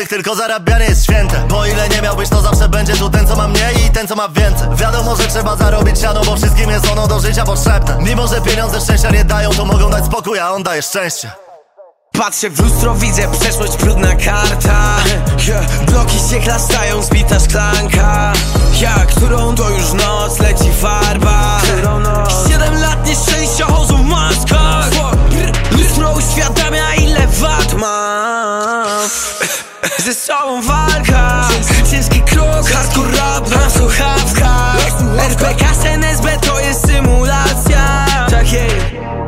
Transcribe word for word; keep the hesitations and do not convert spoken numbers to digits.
dobrych, tylko zarabianie jest święte. Bo ile nie miałbyś, to zawsze będzie tu ten, co ma mniej i ten, co ma więcej. Wiadomo, że trzeba zarobić siano, bo wszystkim jest ono do życia potrzebne. Mimo, że pieniądze szczęścia nie dają, to mogą dać spokój, a on daje szczęście. Patrzę w lustro, widzę przeszłość, brudna karta. yeah. Bloki się chlastają, zbita szklanka. Ja, którą to już noc, leci farba. Siedem lat nieszczęścia, chodzą w maskach. Lustro uświadamia, ile wad mam. Ze sobą walka, ciężki krok, hardcore rap na słuchawkach. R P K, N S B to jest symulacja. Tak jest.